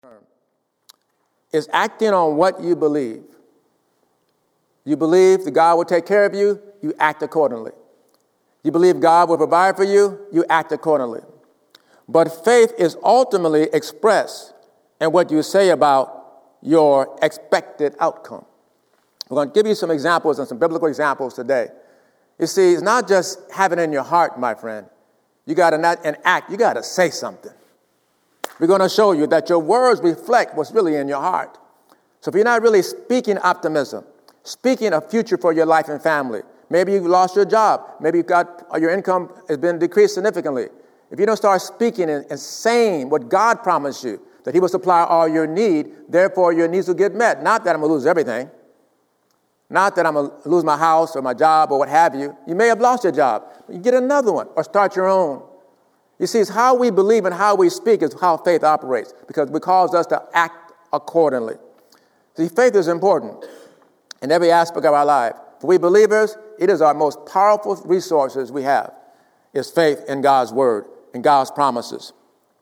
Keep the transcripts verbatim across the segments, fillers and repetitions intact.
is acting on what you believe. You believe that God will take care of you, you act accordingly. You believe God will provide for you, you act accordingly. But faith is ultimately expressed in what you say about your expected outcome. We're going to give you some examples and some biblical examples today. You see, it's not just having it in your heart, my friend. You got to not an act. You got to say something. We're going to show you that your words reflect what's really in your heart. So if you're not really speaking optimism, speaking a future for your life and family, maybe you've lost your job, maybe you've got or your income has been decreased significantly. If you don't start speaking and, and saying what God promised you, that he will supply all your need, therefore your needs will get met. Not that I'm going to lose everything. Not that I'm going to lose my house or my job or what have you. You may have lost your job. But you get another one or start your own. You see, it's how we believe and how we speak is how faith operates, because it calls us to act accordingly. See, faith is important in every aspect of our life. For we believers, it is our most powerful resources we have, is faith in God's word and God's promises.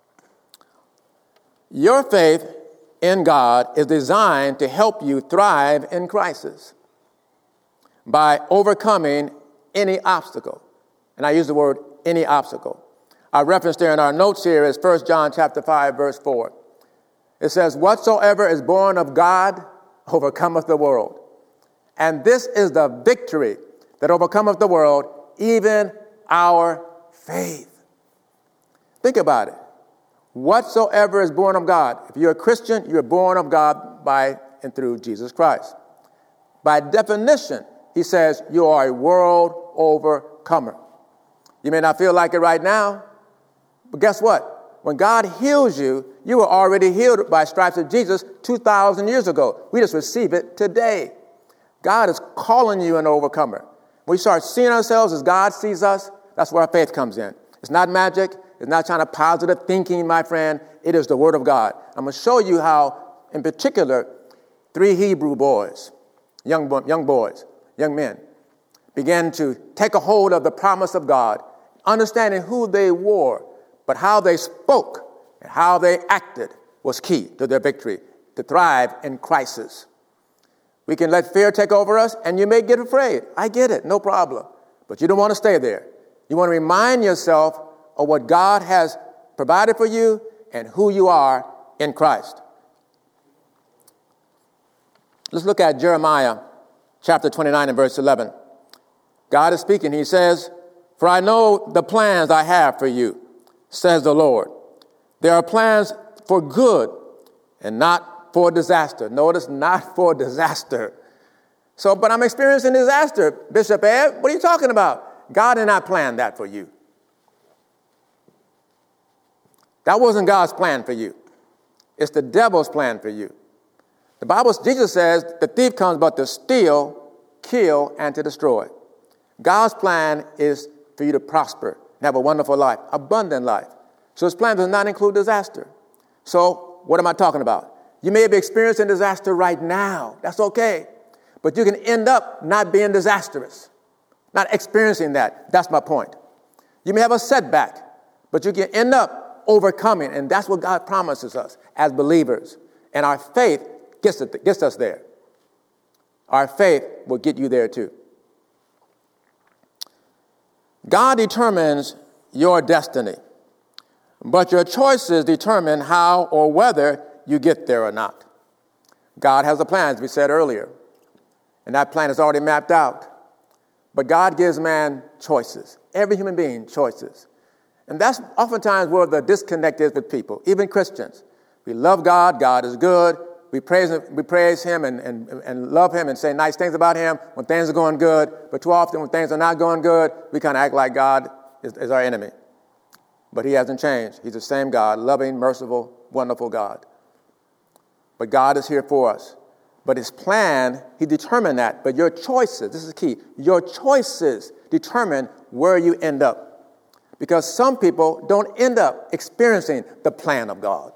Your faith in God is designed to help you thrive in crisis by overcoming any obstacle. And I use the word any obstacle. Our reference there in our notes here is First John chapter five, verse four. It says, whatsoever is born of God overcometh the world. And this is the victory that overcometh the world, even our faith. Think about it. Whatsoever is born of God. If you're a Christian, you're born of God by and through Jesus Christ. By definition, he says you are a world overcomer. You may not feel like it right now, but guess what? When God heals you, you were already healed by stripes of Jesus two thousand years ago. We just receive it today. God is calling you an overcomer. When we start seeing ourselves as God sees us, that's where our faith comes in. It's not magic. It's not trying to positive thinking, my friend. It is the word of God. I'm going to show you how, in particular, three Hebrew boys, young, bo- young boys, young men, began to take a hold of the promise of God, understanding who they were, but how they spoke and how they acted was key to their victory, to thrive in crisis. We can let fear take over us, and you may get afraid. I get it, no problem. But you don't want to stay there. You want to remind yourself of what God has provided for you and who you are in Christ. Let's look at Jeremiah chapter twenty-nine and verse eleven. God is speaking. He says, for I know the plans I have for you, says the Lord. There are plans for good and not for disaster. Notice, not for disaster. So, but I'm experiencing disaster, Bishop Ed. What are you talking about? God did not plan that for you. That wasn't God's plan for you. It's the devil's plan for you. The Bible, Jesus says, the thief comes but to steal, kill, and to destroy. God's plan is for you to prosper and have a wonderful life, abundant life. So his plan does not include disaster. So what am I talking about? You may be experiencing disaster right now. That's okay. But you can end up not being disastrous, not experiencing that. That's my point. You may have a setback, but you can end up overcoming, and that's what God promises us as believers. And our faith gets, it, gets us there. Our faith will get you there too. God determines your destiny, but your choices determine how or whether you get there or not. God has a plan, as we said earlier, and that plan is already mapped out. But God gives man choices, every human being choices. And that's oftentimes where the disconnect is with people, even Christians. We love God. God is good. We praise him, we praise him and, and, and love him and say nice things about him when things are going good. But too often when things are not going good, we kind of act like God is, is our enemy. But he hasn't changed. He's the same God, loving, merciful, wonderful God. But God is here for us. But his plan, he determined that. But your choices, this is key, your choices determine where you end up. Because some people don't end up experiencing the plan of God.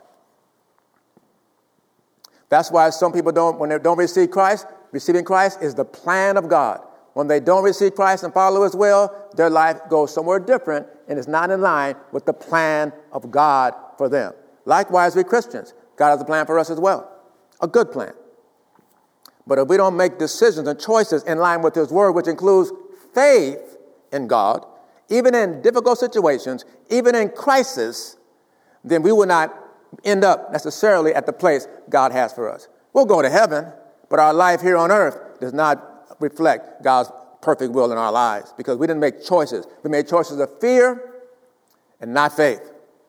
That's why some people don't, when they don't receive Christ, receiving Christ is the plan of God. When they don't receive Christ and follow his will, their life goes somewhere different and is not in line with the plan of God for them. Likewise, we Christians, God has a plan for us as well, a good plan. But if we don't make decisions and choices in line with his word, which includes faith in God, even in difficult situations, even in crisis, then we will not end up necessarily at the place God has for us. We'll go to heaven, but our life here on earth does not reflect God's perfect will in our lives because we didn't make choices. We made choices of fear and not faith.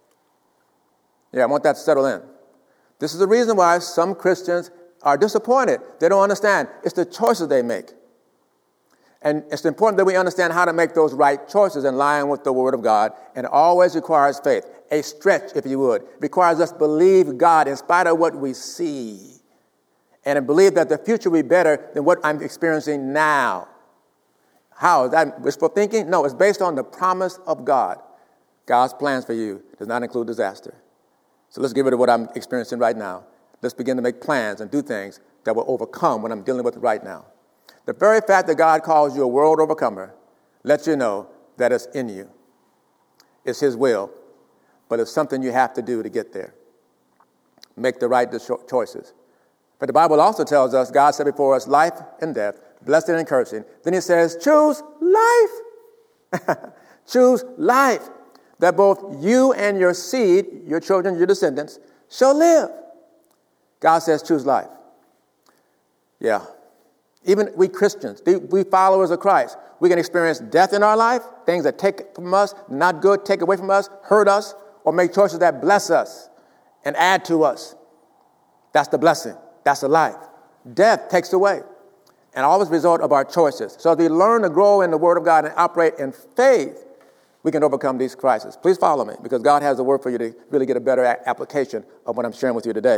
Yeah, I want that to settle in. This is the reason why some Christians are disappointed. They don't understand. It's the choices they make. And it's important that we understand how to make those right choices in line with the Word of God. And it always requires faith. A stretch, if you would. It requires us to believe God in spite of what we see. And to believe that the future will be better than what I'm experiencing now. How? Is that wishful thinking? No, it's based on the promise of God. God's plans for you does not include disaster. So let's get rid of what I'm experiencing right now. Let's begin to make plans and do things that will overcome what I'm dealing with right now. The very fact that God calls you a world overcomer lets you know that it's in you. It's his will, but it's something you have to do to get there. Make the right choices. But the Bible also tells us, God set before us life and death, blessing and cursing. Then he says, choose life. Choose life, that both you and your seed, your children, your descendants, shall live. God says, choose life. Yeah. Even we Christians, we followers of Christ, we can experience death in our life, things that take from us, not good, take away from us, hurt us, or make choices that bless us and add to us. That's the blessing. That's the life. Death takes away. And all is a result of our choices. So as we learn to grow in the Word of God and operate in faith, we can overcome these crises. Please follow me, because God has a word for you to really get a better a- application of what I'm sharing with you today.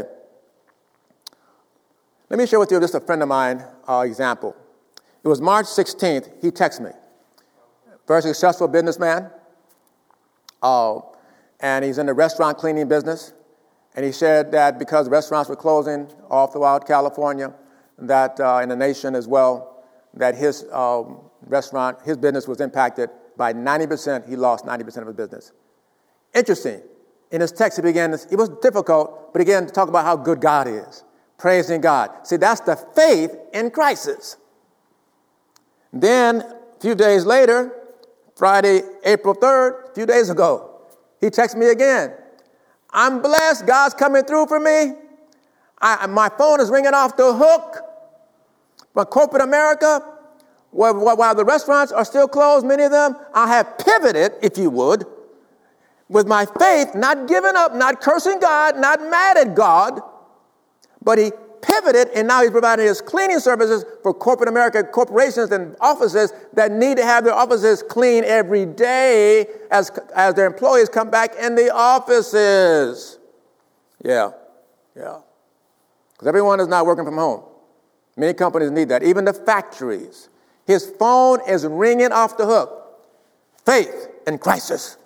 Let me share with you just a friend of mine uh, example. It was March sixteenth. He texted me. Very successful businessman. Uh, and he's in the restaurant cleaning business. And he said that because restaurants were closing all throughout California, that uh, in the nation as well, that his um, restaurant, his business was impacted by ninety percent. He lost ninety percent of his business. Interesting. In his text, he began, this, it was difficult, but he began to talk about how good God is. Praising God. See, that's the faith in crisis. Then, a few days later, Friday, April third, a few days ago, he texted me again. I'm blessed. God's coming through for me. I, my phone is ringing off the hook. But corporate America, while, while the restaurants are still closed, many of them, I have pivoted, if you would, with my faith, not giving up, not cursing God, not mad at God, but he pivoted, and now he's providing his cleaning services for corporate America, corporations and offices that need to have their offices clean every day as, as their employees come back in the offices. Yeah, yeah. Because everyone is not working from home. Many companies need that, even the factories. His phone is ringing off the hook. Faith in crisis.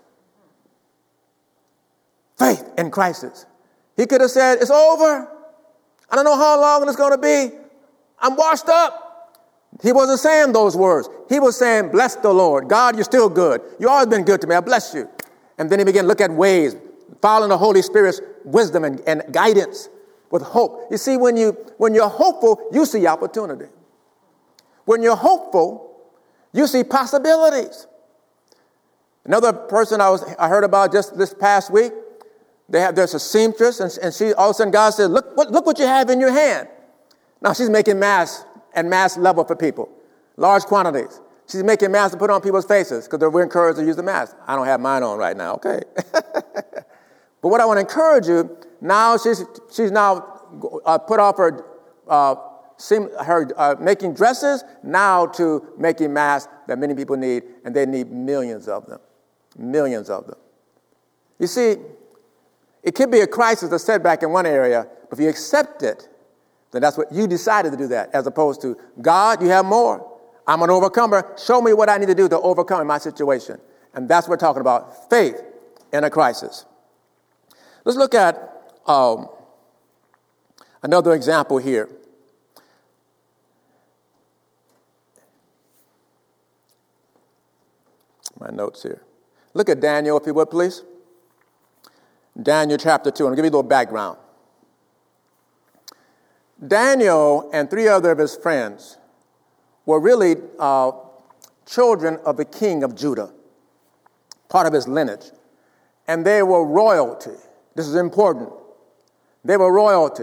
Faith in crisis. He could have said, it's over. I don't know how long it's going to be. I'm washed up. He wasn't saying those words. He was saying, bless the Lord. God, you're still good. You've always been good to me. I bless you. And then he began to look at ways, following the Holy Spirit's wisdom and, and guidance with hope. You see, when, you, when you're hopeful, you see opportunity. When you're hopeful, you see possibilities. Another person I, was, I heard about just this past week, They have, there's a seamstress, and, and she all of a sudden God said, look what, look what you have in your hand. Now she's making masks at mass level for people, large quantities. She's making masks to put on people's faces because we're encouraged to use the mask. I don't have mine on right now, okay. But what I want to encourage you, now she's she's now uh, put off her, uh, seam, her uh, making dresses now to making masks that many people need, and they need millions of them, millions of them. You see, it could be a crisis, a setback in one area, but if you accept it, then that's what you decided to do that, as opposed to, God, you have more. I'm an overcomer. Show me what I need to do to overcome my situation. And that's what we're talking about, faith in a crisis. Let's look at um, another example here. My notes here. Look at Daniel, if you would, please. Daniel chapter two. I'm going to give you a little background. Daniel and three other of his friends were really uh, children of the king of Judah, part of his lineage. And they were royalty. This is important. They were royalty.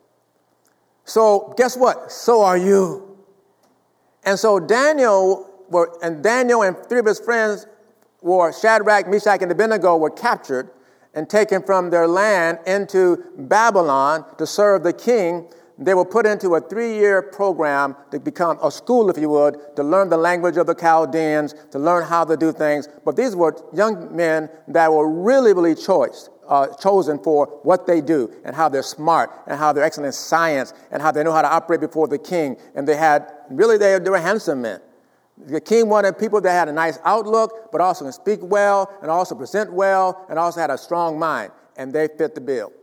So guess what? So are you. And so Daniel were, and Daniel and three of his friends were Shadrach, Meshach, and Abednego were captured and taken from their land into Babylon to serve the king. They were put into a three-year program to become a school, if you would, to learn the language of the Chaldeans, to learn how to do things. But these were young men that were really, really choice, uh, chosen for what they do and how they're smart and how they're excellent in science and how they know how to operate before the king. And they had, really, they, they were handsome men. The king wanted people that had a nice outlook, but also can speak well and also present well and also had a strong mind. And they fit the bill.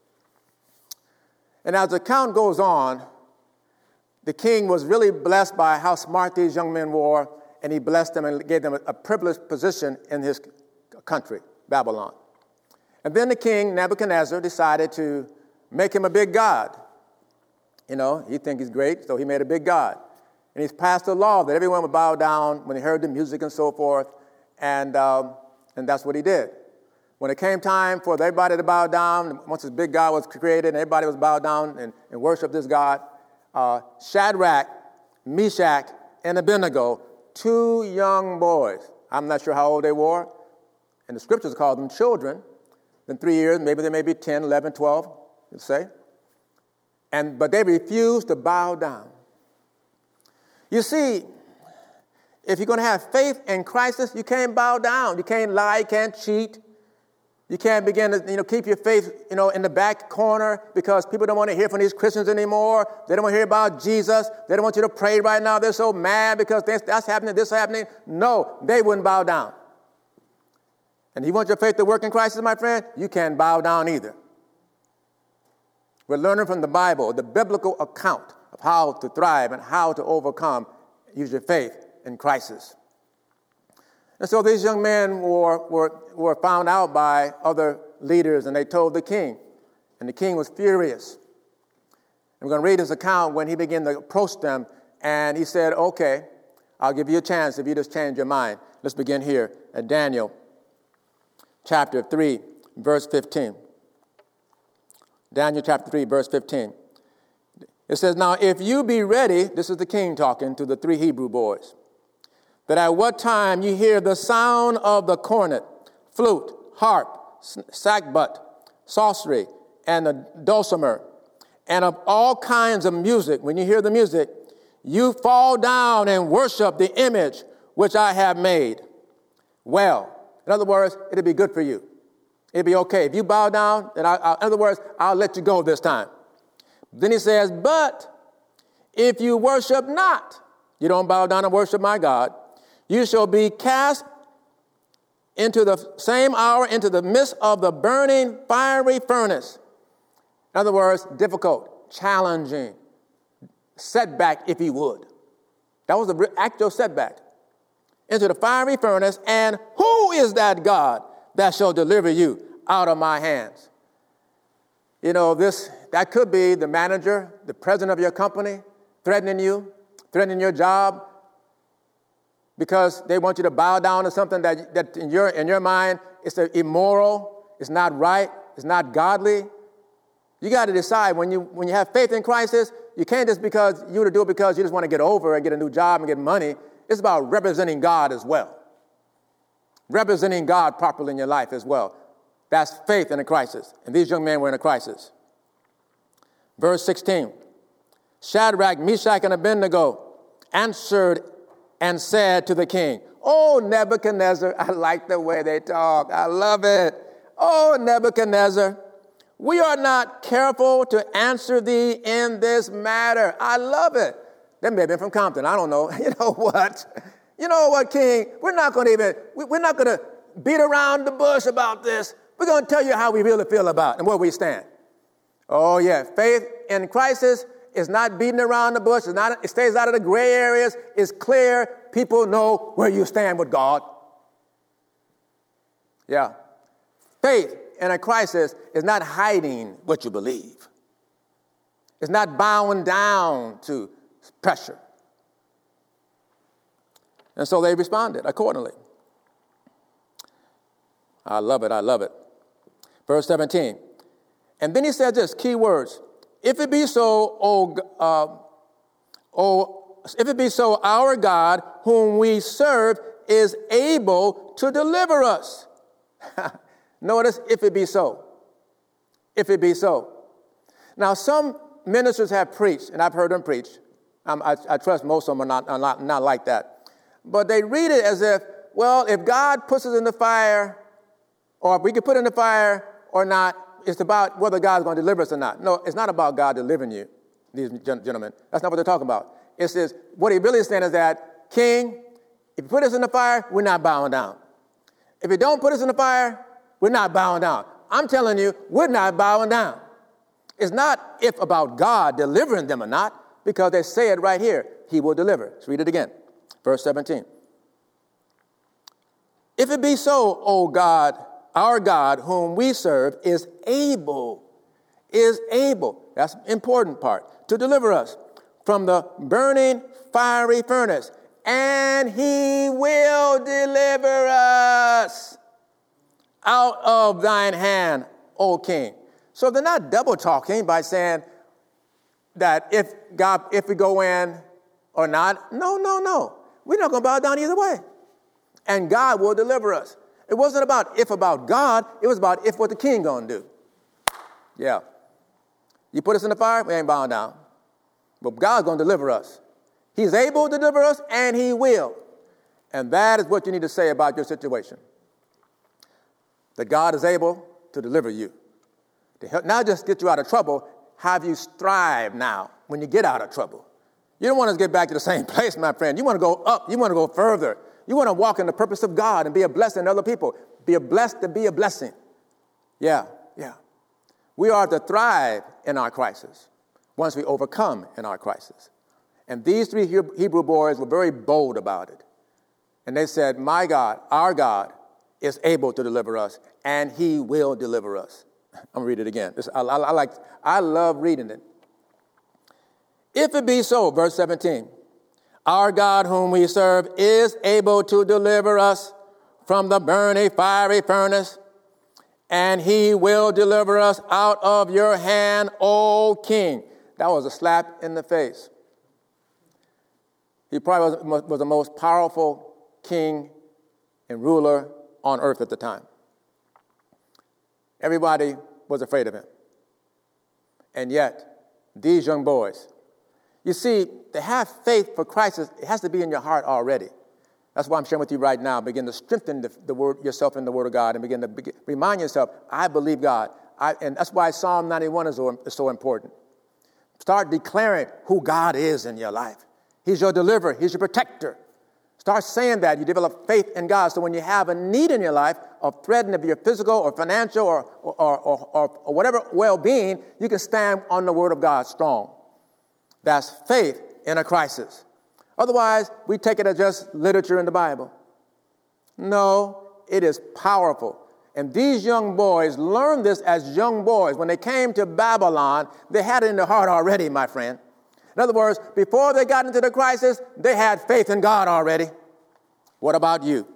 And as the account goes on, the king was really blessed by how smart these young men were, and he blessed them and gave them a, a privileged position in his country, Babylon. And then the king, Nebuchadnezzar, decided to make him a big god. You know, he thinks he's great, so he made a big god. And he's passed a law that everyone would bow down when they heard the music and so forth, and, um, and that's what he did. When it came time for everybody to bow down, once this big God was created and everybody was bowed down and, and worship this God, uh, Shadrach, Meshach, and Abednego, two young boys, I'm not sure how old they were, and the scriptures call them children, in three years, maybe they may be ten, eleven, twelve, you say, and but they refused to bow down. You see, if you're going to have faith in Christ, you can't bow down. You can't lie, you can't cheat. You can't begin to, you know, keep your faith, you know, in the back corner because people don't want to hear from these Christians anymore. They don't want to hear about Jesus. They don't want you to pray right now. They're so mad because this, that's happening, this is happening. No, they wouldn't bow down. And you want your faith to work in Christ, my friend? You can't bow down either. We're learning from the Bible, the biblical account of how to thrive and how to overcome, use your faith in crisis. And so these young men were, were, were found out by other leaders, and they told the king. And the king was furious. And we're going to read his account when he began to approach them, and he said, okay, I'll give you a chance if you just change your mind. Let's begin here at Daniel chapter three, verse fifteen. Daniel chapter three, verse fifteen. It says, now if you be ready, this is the king talking to the three Hebrew boys, that at what time you hear the sound of the cornet, flute, harp, sackbut, sorcery, and the dulcimer, and of all kinds of music, when you hear the music, you fall down and worship the image which I have made. Well, in other words, it'll be good for you. It'll be okay. If you bow down, then I, I, in other words, I'll let you go this time. Then he says, but if you worship not, you don't bow down and worship my God, you shall be cast into the same hour into the midst of the burning fiery furnace. In other words, difficult, challenging, setback, if you would. That was the actual setback. Into the fiery furnace, and who is that God that shall deliver you out of my hands? You know, this that could be the manager, the president of your company, threatening you, threatening your job, because they want you to bow down to something that, that in your in your mind is immoral, it's not right, it's not godly. You got to decide when you when you have faith in Christ, you can't just because you to do it because you just want to get over and get a new job and get money. It's about representing God as well. Representing God properly in your life as well. That's faith in a crisis. And these young men were in a crisis. Verse sixteen. Shadrach, Meshach, and Abednego answered and said to the king, oh, Nebuchadnezzar, I like the way they talk. I love it. Oh, Nebuchadnezzar, we are not careful to answer thee in this matter. I love it. They may have been from Compton. I don't know. You know what? You know what, King? We're not going to even, we're not going to beat around the bush about this. We're going to tell you how we really feel about it and where we stand. Oh, yeah. Faith in crisis is not beating around the bush. It's not, it stays out of the gray areas. It's clear. People know where you stand with God. Yeah. Faith in a crisis is not hiding what you believe. It's not bowing down to pressure. And so they responded accordingly. I love it, I love it. Verse seventeen. And then he said this, key words. If it be so, O, uh, o, if it be so, our God, whom we serve, is able to deliver us. Notice, if it be so. If it be so. Now, some ministers have preached, and I've heard them preach. Um, I, I trust most of them are not, are not, not like that. But they read it as if, well, if God puts us in the fire, or if we can put it in the fire or not, it's about whether God's going to deliver us or not. No, it's not about God delivering you, these gentlemen. That's not what they're talking about. It says, what he really is saying is that, King, if you put us in the fire, we're not bowing down. If you don't put us in the fire, we're not bowing down. I'm telling you, we're not bowing down. It's not if about God delivering them or not, because they say it right here. He will deliver. Let's read it again. Verse seventeen. If it be so, O God, our God, whom we serve, is able, is able, that's the important part, to deliver us from the burning fiery furnace, and he will deliver us out of thine hand, O King. So they're not double talking by saying that if God, if we go in or not. No, no, no. We're not going to bow down either way. And God will deliver us. It wasn't about if about God. It was about if what the king going to do. Yeah. You put us in the fire, we ain't bowing down. But God's going to deliver us. He's able to deliver us, and he will. And that is what you need to say about your situation. That God is able to deliver you. To help, not just get you out of trouble, have you strive now when you get out of trouble. You don't want to get back to the same place, my friend. You want to go up. You want to go further. You want to walk in the purpose of God and be a blessing to other people. Be a blessed to be a blessing. Yeah, yeah. We are to thrive in our crisis once we overcome in our crisis. And these three Hebrew boys were very bold about it. And they said, my God, our God, is able to deliver us, and he will deliver us. I'm going to read it again. This, I, I, I, like, I love reading it. If it be so, verse seventeen, our God whom we serve is able to deliver us from the burning fiery furnace, and he will deliver us out of your hand, O King. That was a slap in the face. He probably was, was the most powerful king and ruler on earth at the time. Everybody was afraid of him. And yet, these young boys, you see, to have faith for Christ, it has to be in your heart already. That's why I'm sharing with you right now. Begin to strengthen the, the word, yourself in the Word of God, and begin to begin, remind yourself, I believe God. I, and that's why Psalm ninety-one is so, is so important. Start declaring who God is in your life. He's your deliverer. He's your protector. Start saying that. You develop faith in God. So when you have a need in your life of threatening of your physical or financial or, or, or, or, or whatever well-being, you can stand on the Word of God strong. That's faith in a crisis. Otherwise, we take it as just literature in the Bible. No, it is powerful. And these young boys learned this as young boys. When they came to Babylon, they had it in their heart already, my friend. In other words, before they got into the crisis, they had faith in God already. What about you?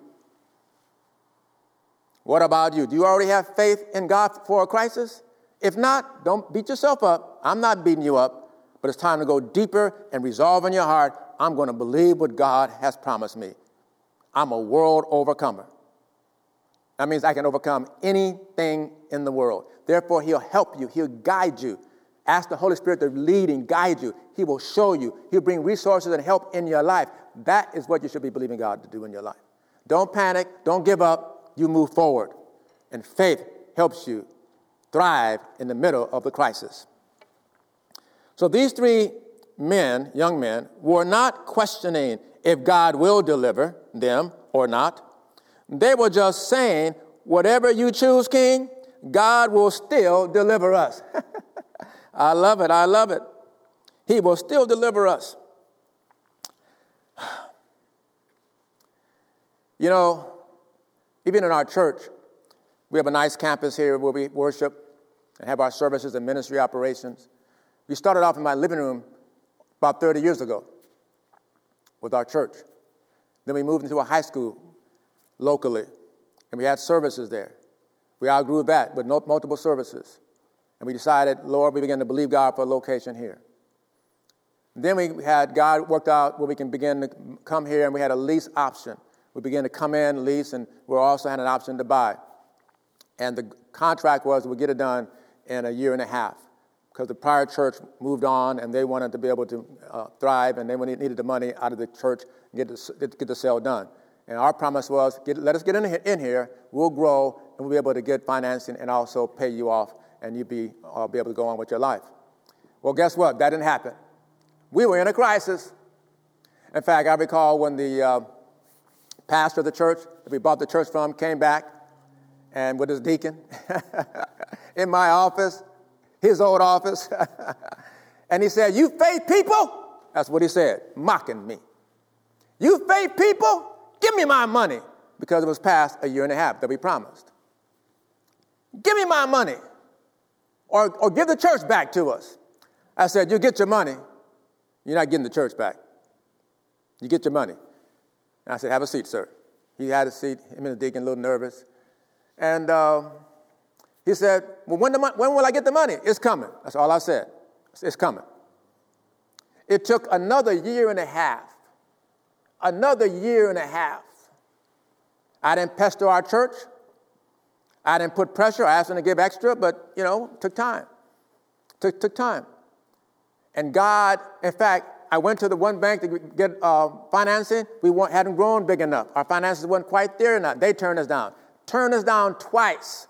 What about you? Do you already have faith in God for a crisis? If not, don't beat yourself up. I'm not beating you up, but it's time to go deeper and resolve in your heart, I'm going to believe what God has promised me. I'm a world overcomer. That means I can overcome anything in the world. Therefore, he'll help you. He'll guide you. Ask the Holy Spirit to lead and guide you. He will show you. He'll bring resources and help in your life. That is what you should be believing God to do in your life. Don't panic. Don't give up. You move forward. And faith helps you thrive in the middle of the crisis. So these three men, young men, were not questioning if God will deliver them or not. They were just saying, whatever you choose, King, God will still deliver us. I love it. I love it. He will still deliver us. You know, even in our church, we have a nice campus here where we worship and have our services and ministry operations. We started off in my living room about thirty years ago with our church. Then we moved into a high school locally, and we had services there. We outgrew that with no, multiple services. And we decided, Lord, we began to believe God for a location here. Then we had God worked out where we can begin to come here, and we had a lease option. We began to come in, lease, and we also had an option to buy. And the contract was we'd get it done in a year and a half because the prior church moved on, and they wanted to be able to uh, thrive, and they needed the money out of the church and get the, get the sale done. And our promise was, get, let us get in, in here, we'll grow, and we'll be able to get financing and also pay you off, and you'll be, uh, be able to go on with your life. Well, guess what? That didn't happen. We were in a crisis. In fact, I recall when the uh, pastor of the church that we bought the church from came back, and with his deacon in my office, his old office, and he said, "You faith people," that's what he said, mocking me. "You faith people, give me my money," because it was past a year and a half that we promised. "Give me my money, or, or give the church back to us." I said, "You get your money. You're not getting the church back. You get your money." And I said, "Have a seat, sir." He had a seat, him and the deacon, a little nervous. And uh, he said, "Well, when, the, when will I get the money?" "It's coming." That's all I said. It's coming. It took another year and a half. Another year and a half. I didn't pester our church. I didn't put pressure. I asked them to give extra, but, you know, it took time. Took, took time. And God, in fact, I went to the one bank to get uh, financing. We hadn't grown big enough. Our finances weren't quite there enough. They turned us down. Turned us down twice.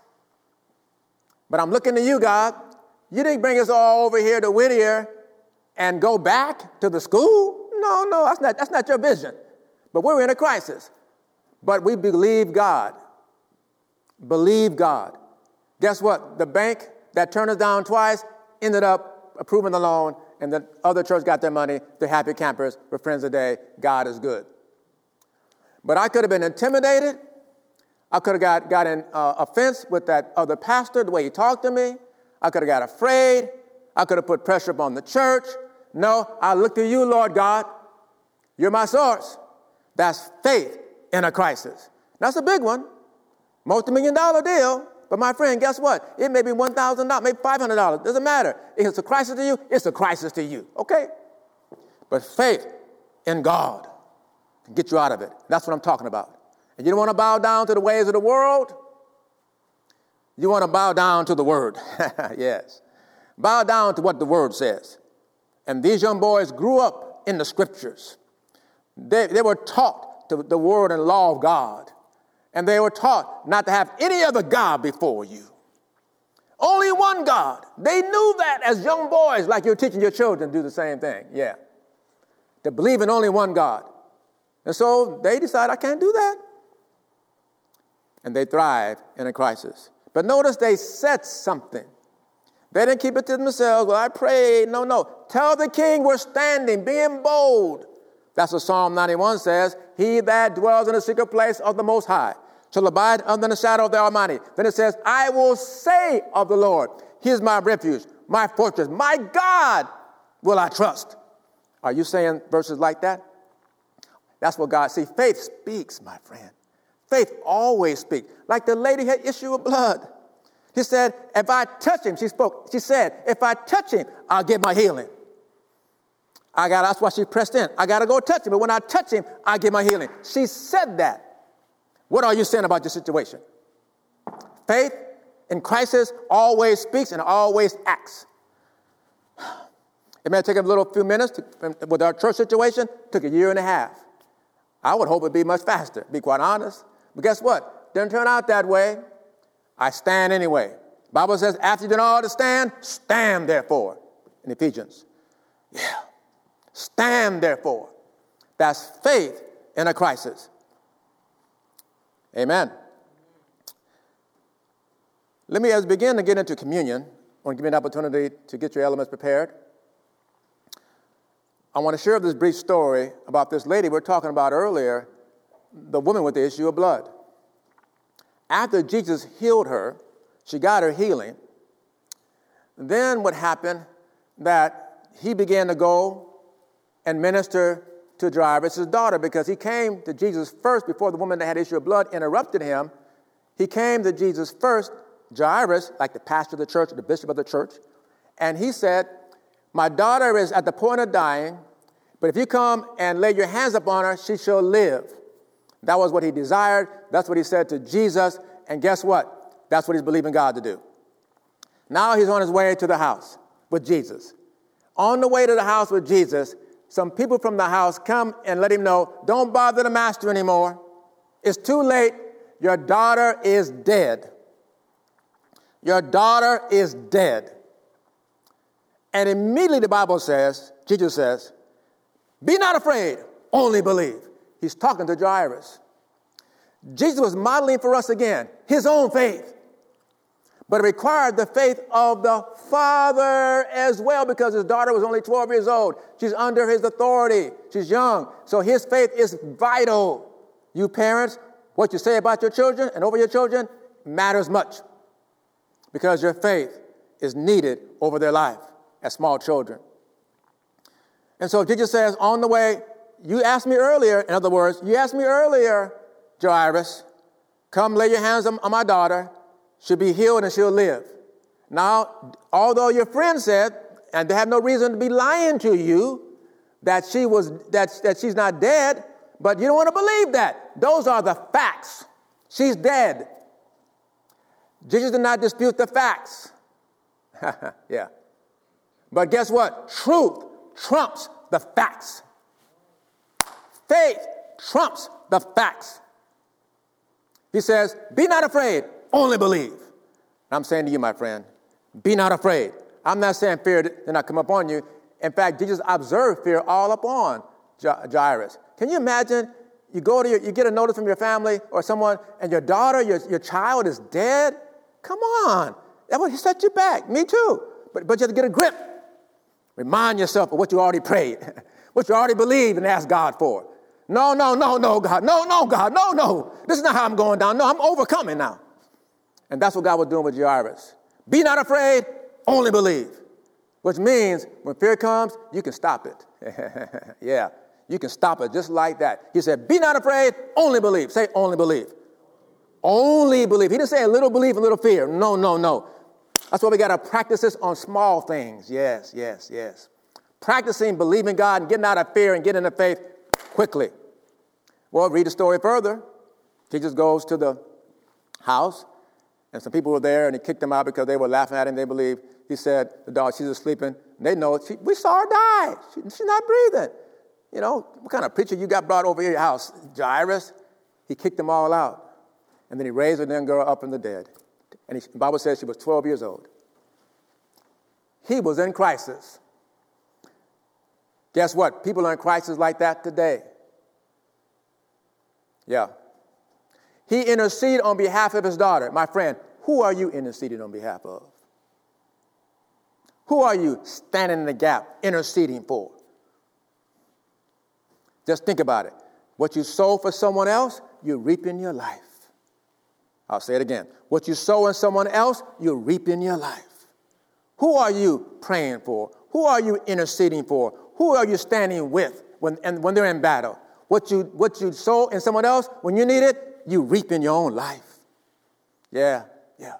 But I'm looking to you, God. You didn't bring us all over here to Whittier and go back to the school. No, no, that's not, that's not your vision. But we're in a crisis. But we believe God. Believe God. Guess what? The bank that turned us down twice ended up approving the loan, and the other church got their money. They're happy campers. We're friends today. God is good. But I could have been intimidated. I could have got, got in uh, offense with that other pastor, the way he talked to me. I could have got afraid. I could have put pressure upon the church. No, I look to you, Lord God. You're my source. That's faith in a crisis. That's a big one. Multi-million dollar deal. But my friend, guess what? It may be one thousand dollars, maybe five hundred dollars. Doesn't matter. If it's a crisis to you, it's a crisis to you. Okay? But faith in God can get you out of it. That's what I'm talking about. And you don't want to bow down to the ways of the world. You want to bow down to the Word. Yes. Bow down to what the Word says. And these young boys grew up in the Scriptures. They, they were taught to the Word and law of God. And they were taught not to have any other God before you. Only one God. They knew that as young boys, like you're teaching your children to do the same thing. Yeah. To believe in only one God. And so they decide, I can't do that. And they thrive in a crisis. But notice they said something. They didn't keep it to themselves. Well, I prayed. No, no. Tell the king we're standing, being bold. That's what Psalm ninety-one says. He that dwells in the secret place of the Most High shall abide under the shadow of the Almighty. Then it says, I will say of the Lord, He is my refuge, my fortress, my God will I trust. Are you saying verses like that? That's what God, see, faith speaks, my friend. Faith always speaks. Like the lady had issue of blood. He said, if I touch him, she spoke, she said, if I touch him, I'll get my healing. I got, that's why she pressed in. I got to go touch him, but when I touch him, I get my healing. She said that. What are you saying about your situation? Faith in crisis always speaks and always acts. It may take a little few minutes to, with our church situation. Took a year and a half. I would hope it'd be much faster, be quite honest. But guess what? Didn't turn out that way. I stand anyway. The Bible says, after you've done all to stand, stand therefore. In Ephesians. Yeah. Stand therefore. That's faith in a crisis. Amen. Let me, as we begin to get into communion, I want to give you an opportunity to get your elements prepared. I want to share this brief story about this lady we were talking about earlier, the woman with the issue of blood. After Jesus healed her, she got her healing. Then what happened, that he began to go and minister to Jairus' daughter, because he came to Jesus first before the woman that had issue of blood interrupted him. He came to Jesus first, Jairus, like the pastor of the church or the bishop of the church, and he said, my daughter is at the point of dying, but if you come and lay your hands upon her, she shall live. That was what he desired. That's what he said to Jesus. And guess what? That's what he's believing God to do. Now he's on his way to the house with Jesus. On the way to the house with Jesus, some people from the house come and let him know, don't bother the master anymore. It's too late. Your daughter is dead. Your daughter is dead. And immediately the Bible says, Jesus says, be not afraid, only believe. He's talking to Jairus. Jesus was modeling for us again his own faith. But it required the faith of the father as well, because his daughter was only twelve years old. She's under his authority. She's young. So his faith is vital. You parents, what you say about your children and over your children matters much, because your faith is needed over their life as small children. And so Jesus says, on the way, you asked me earlier, in other words, you asked me earlier, Jairus, come lay your hands on, on my daughter. She'll be healed and she'll live. Now, although your friend said, and they have no reason to be lying to you, that she was that, that she's not dead, but you don't want to believe that. Those are the facts. She's dead. Jesus did not dispute the facts. Yeah. But guess what? Truth trumps the facts. Faith trumps the facts. He says, be not afraid, only believe. I'm saying to you, my friend, be not afraid. I'm not saying fear did not come upon you. In fact, Jesus observed fear all upon Jairus. Can you imagine? You go to your, you get a notice from your family or someone, and your daughter, your, your child is dead? Come on. That would set you back. Me too. But, but you have to get a grip. Remind yourself of what you already prayed, what you already believed and asked God for. No, no, no, no, God. No, no, God. No, no. This is not how I'm going down. No, I'm overcoming now. And that's what God was doing with Jairus. Be not afraid, only believe. Which means when fear comes, you can stop it. Yeah, you can stop it just like that. He said, be not afraid, only believe. Say only believe. Only believe. He didn't say a little belief, a little fear. No, no, no. That's why we got to practice this on small things. Yes, yes, yes. Practicing believing God and getting out of fear and getting into faith quickly. Well, read the story further. Jesus goes to the house, and some people were there, and he kicked them out because they were laughing at him. They believed. He said, the dog, she's sleeping. They know it. She, we saw her die. She, she's not breathing. You know, what kind of preacher you got brought over your house? Jairus. He kicked them all out. And then he raised the young girl up from the dead. And he, the Bible says she was twelve years old. He was in crisis. Guess what? People are in crisis like that today. Yeah. He interceded on behalf of his daughter. My friend, who are you interceding on behalf of? Who are you standing in the gap, interceding for? Just think about it. What you sow for someone else, you reap in your life. I'll say it again. What you sow in someone else, you reap in your life. Who are you praying for? Who are you interceding for? Who are you standing with when, and when they're in battle? What you, what you sow in someone else, when you need it, you reap in your own life. Yeah, yeah.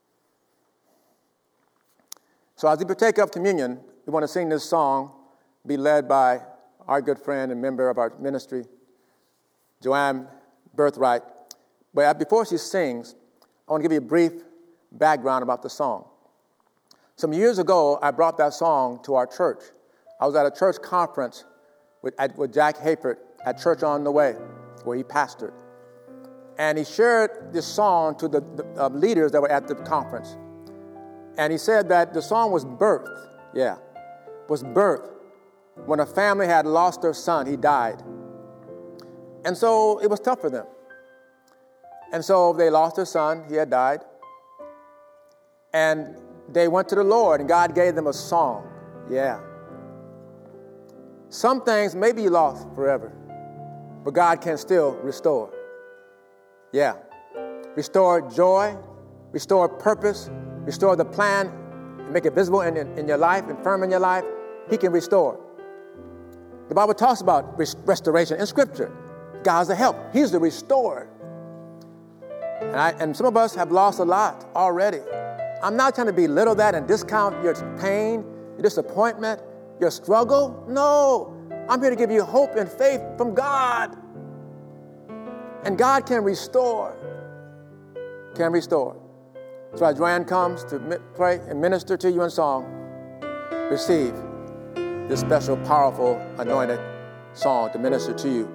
So as we partake of communion, we want to sing this song, be led by our good friend and member of our ministry, Joanne Birthright. But before she sings, I want to give you a brief background about the song. Some years ago, I brought that song to our church. I was at a church conference with, at, with Jack Hayford at Church on the Way, where he pastored. And he shared this song to the, the uh, leaders that were at the conference. And he said that the song was birthed, yeah, was birthed when a family had lost their son. He died. And so it was tough for them. And so they lost their son. He had died. And they went to the Lord, and God gave them a song. Yeah. Some things may be lost forever, but God can still restore. Yeah. Restore joy, restore purpose, restore the plan and make it visible in, in, in your life and firm in your life, he can restore. The Bible talks about res- restoration in Scripture. God's the help. He's the restorer. And, I, and some of us have lost a lot already. I'm not trying to belittle that and discount your pain, your disappointment, your struggle. No. I'm here to give you hope and faith from God. And God can restore. Can restore. So as Joanne comes to pray and minister to you in song, receive this special, powerful, anointed song to minister to you.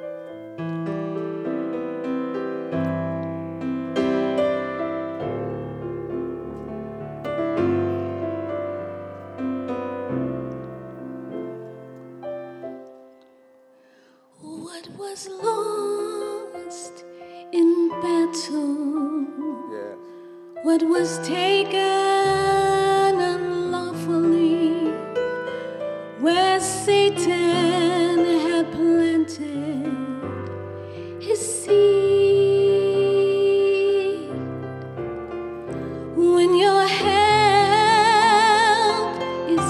What was lost in battle? Yes. What was taken unlawfully, where Satan had planted his seed. When your health is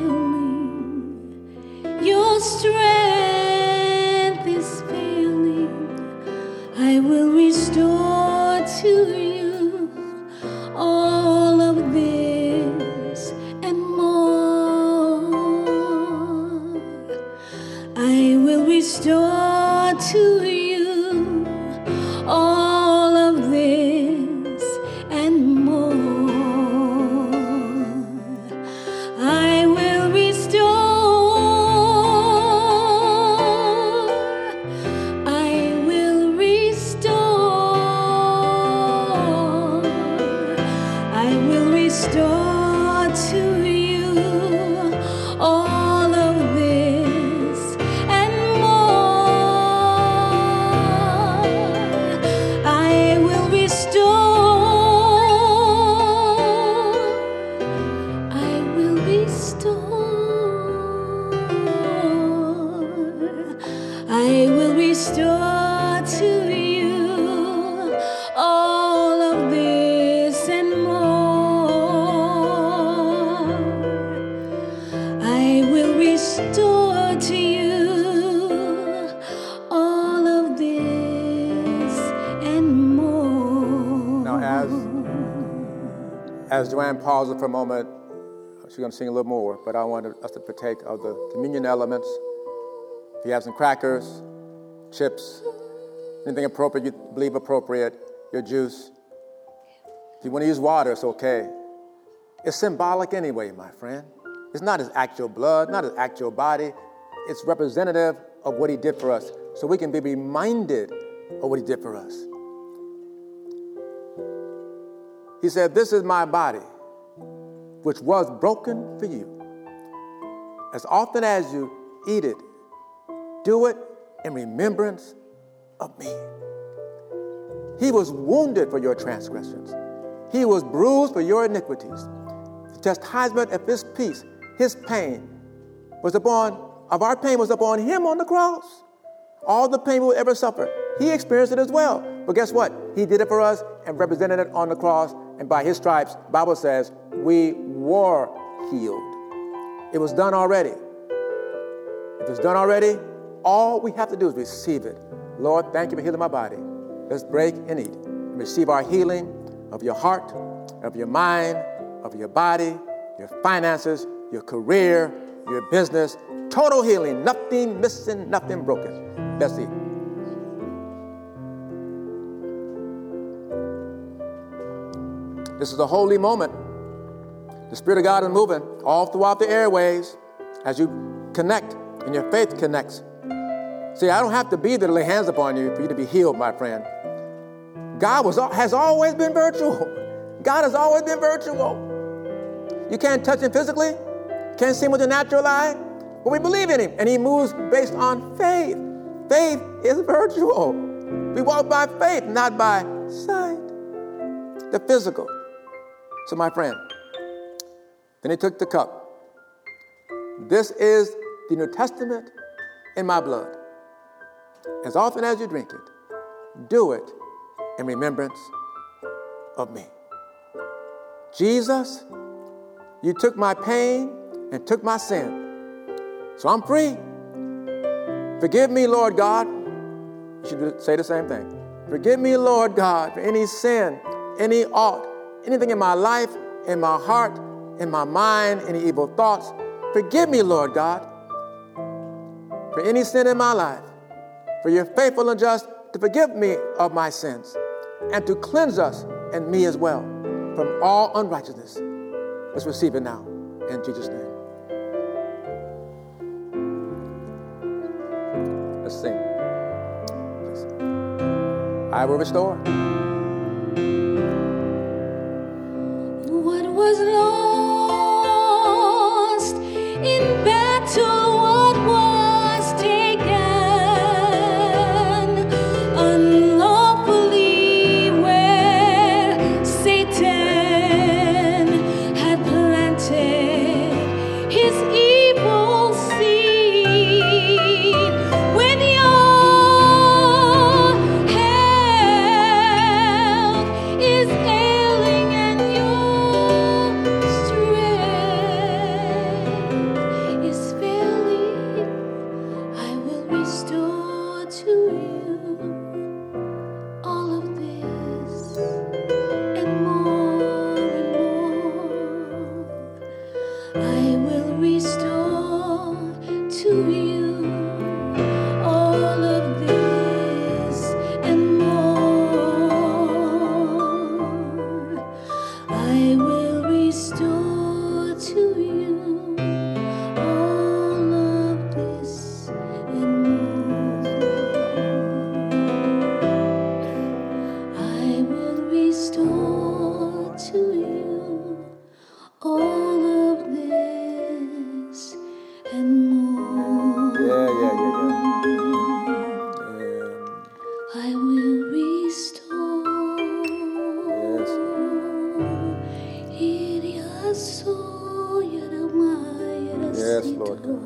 ailing, your strength is failing, I will restore to you all of this and more. I will restore to you all of this and more. I will restore. I will restore. I will restore to you all of this and more. I will restore. I will restore. I will restore to you all of this and more. I will restore to you all of this and more. Now, as as Joanne pauses for a moment, she's going to sing a little more, but I want us to partake of the communion elements. If you have some crackers, chips, anything appropriate you believe appropriate, your juice. If you want to use water, it's okay. It's symbolic anyway, my friend. It's not his actual blood, not his actual body. It's representative of what he did for us, so we can be reminded of what he did for us. He said, "This is my body, which was broken for you. As often as you eat it, do it in remembrance of me." He was wounded for your transgressions. He was bruised for your iniquities. The chastisement of his peace, his pain, was upon, of our pain was upon him on the cross. All the pain we will ever suffer, he experienced it as well. But guess what? He did it for us and represented it on the cross. And by his stripes, the Bible says, we were healed. It was done already. If it's done already, all we have to do is receive it. Lord, thank you for healing my body. Let's break and eat and receive our healing of your heart, of your mind, of your body, your finances, your career, your business. Total healing, nothing missing, nothing broken. Let's eat. This is a holy moment. The Spirit of God is moving all throughout the airways as you connect and your faith connects. See, I don't have to be there to lay hands upon you for you to be healed, my friend. God was, has always been virtual. God has always been virtual. You can't touch him physically, can't see him with your natural eye, but we believe in him, and he moves based on faith. Faith is virtual. We walk by faith, not by sight. The physical. So my friend, then he took the cup. This is the New Testament in my blood. As often as you drink it, do it in remembrance of me. Jesus You took my pain and took my sin. So I'm free. Forgive me, Lord God. You should say the same thing. Forgive me, Lord God, for any sin, any ought, anything in my life, in my heart, in my mind, any evil thoughts. Forgive me, Lord God, for any sin in my life. For you're faithful and just to forgive me of my sins and to cleanse us and me as well from all unrighteousness. Let's receive it now in Jesus' name. Let's sing. I will restore. What was lost in battle, what was taken unlawfully where Satan had planted his evil seed. When your health is ailing and your strength is failing, I will restore to you all of this and more and more. I will restore to you all of this and more. I will restore to you all of this and more. I will restore to you all of this and more. Yeah, yeah, yeah, yeah. I will restore. Yes. Yes, Lord God.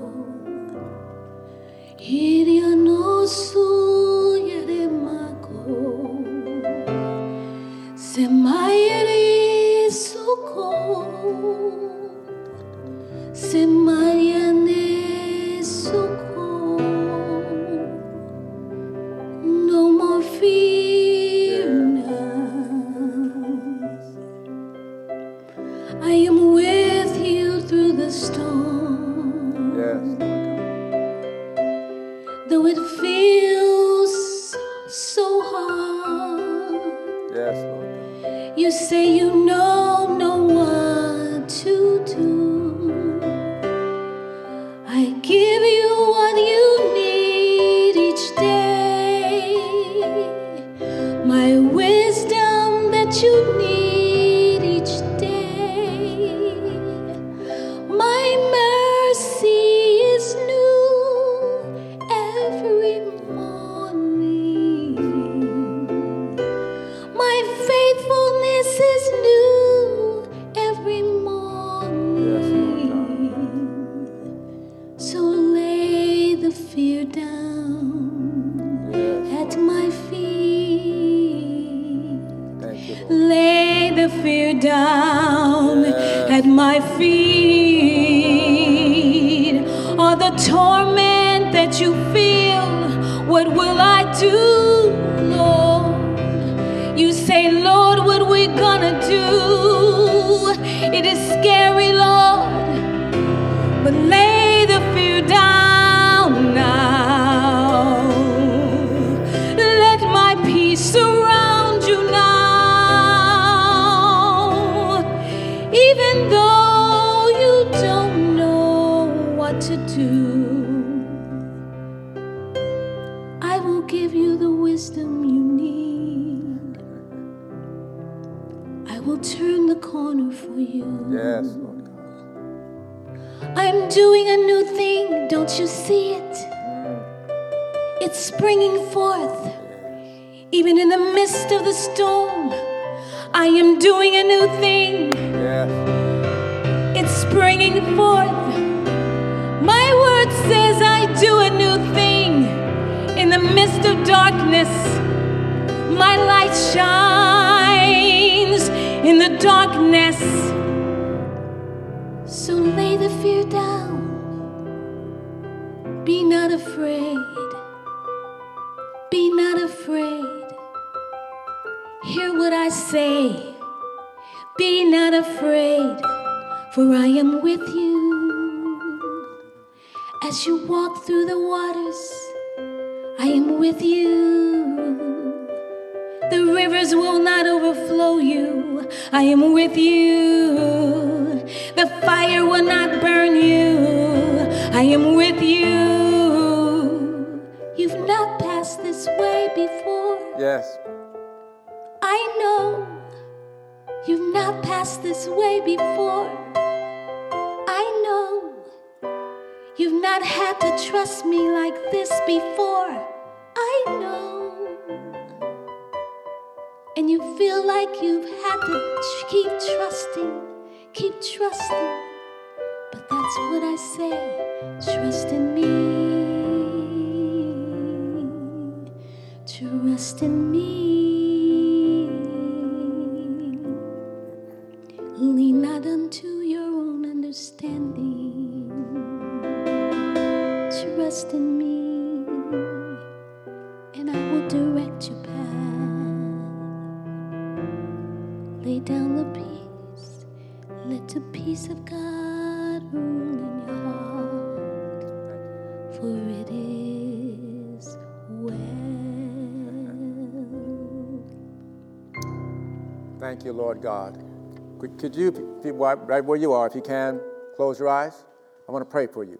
No more fear now. I am with you through the storm. Yes, Lord God. Though it feels so hard, Yes, Lord God. you say you know no what to do. I give you what you need each day, my wisdom that you need each day. My mercy is new every morning. My faithfulness is new every morning. So lay the fear down at my feet. Thank you, Lord. Lay the fear down at my feet. All the torment that you feel, what will I do, Lord? You say, Lord, what we gonna do? It is scary, Lord, but lay the fear down now. Let my peace surround you now. Even though you don't know what to do, I will give you the wisdom you need. I will turn the corner for you. Yes, Lord God. I'm doing a new thing, don't you see it? It's springing forth. Even in the midst of the storm, I am doing a new thing. Yes. It's springing forth. My word says I do a new thing. In the midst of darkness, my light shines. In the darkness, fear down. Be not afraid. Be not afraid. Hear what I say. Be not afraid, for I am with you. As you walk through the waters, I am with you. The rivers will not overflow you. I am with you. The fire will not burn you. I am with you. You've not passed this way before. Yes. I know. You've not passed this way before. I know. You've not had to trust me like this before. I know. And you feel like you've had to keep trusting, keep trusting. But that's what I say, trust in me. Trust in me. Lean not unto your own understanding. Trust in me, and I will direct your path. Lay down the peace, let the peace of God rule in your heart, for it is well. Thank you, Lord God. Could, could you, if you, right where you are, if you can, close your eyes? I want to pray for you.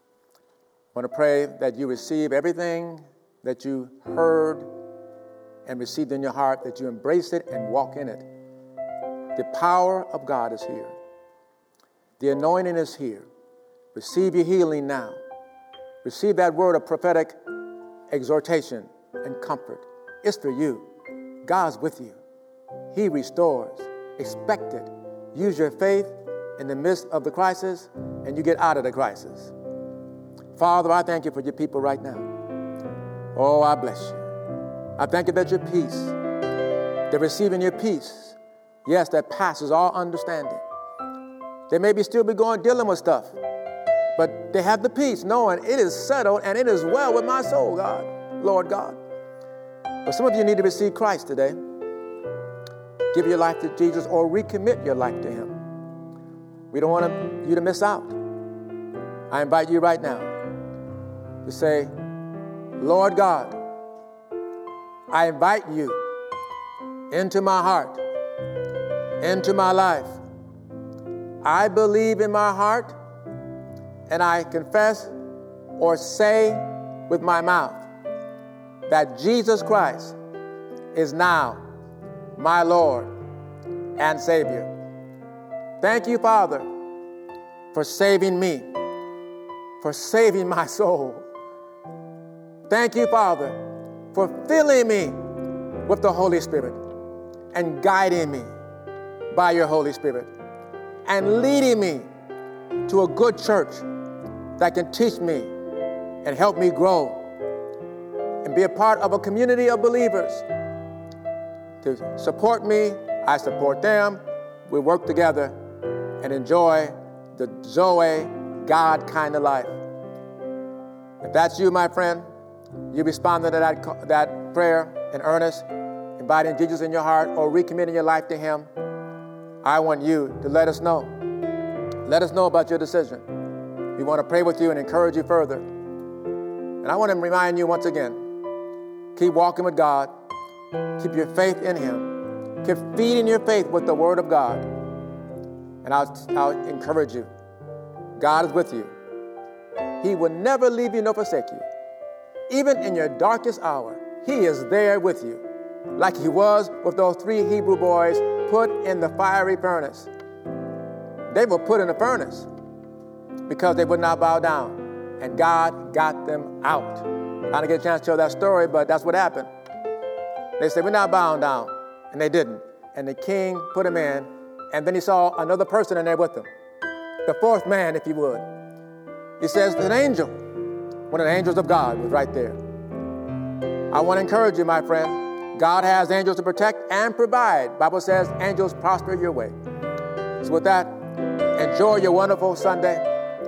I want to pray that you receive everything that you heard and received in your heart, that you embrace it and walk in it. The power of God is here. The anointing is here. Receive your healing now. Receive that word of prophetic exhortation and comfort. It's for you. God's with you. He restores. Expect it. Use your faith in the midst of the crisis, and you get out of the crisis. Father, I thank you for your people right now. Oh, I bless you. I thank you that your peace, they're receiving your peace. Yes, that passes all understanding. They may be still be going dealing with stuff, but they have the peace knowing it is settled and it is well with my soul, God, Lord God. But some of you need to receive Christ today. Give your life to Jesus or recommit your life to him. We don't want to, you to miss out. I invite you right now to say, Lord God, I invite you into my heart, into my life. I believe in my heart, and I confess or say with my mouth that Jesus Christ is now my Lord and Savior. Thank you, Father, for saving me, for saving my soul. Thank you, Father, for filling me with the Holy Spirit and guiding me by your Holy Spirit and leading me to a good church that can teach me and help me grow and be a part of a community of believers. To support me, I support them. We work together and enjoy the Zoe, God kind of life. If that's you, my friend, you responded to that, that prayer in earnest, inviting Jesus in your heart or recommitting your life to him, I want you to let us know. Let us know about your decision. We want to pray with you and encourage you further. And I want to remind you once again, keep walking with God. Keep your faith in him. Keep feeding your faith with the word of God. And I'll, I'll encourage you. God is with you. He will never leave you nor forsake you. Even in your darkest hour, he is there with you. Like he was with those three Hebrew boys put in the fiery furnace. They were put in the furnace because they would not bow down. And God got them out. I didn't get a chance to tell that story, but that's what happened. They said, we're not bowing down. And they didn't. And the king put him in. And then he saw another person in there with him. The fourth man, if you would. He says, an angel. One of the angels of God was right there. I want to encourage you, my friend. God has angels to protect and provide. Bible says angels prosper your way. So with that, enjoy your wonderful Sunday.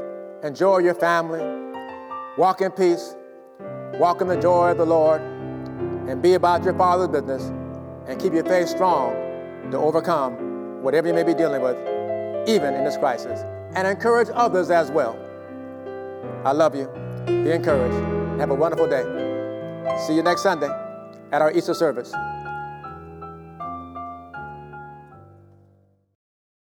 enjoy your family, walk in peace, walk in the joy of the Lord, and be about your Father's business, and keep your faith strong to overcome whatever you may be dealing with, even in this crisis, and encourage others as well. I love you. Be encouraged. Have a wonderful day. See you next Sunday at our Easter service.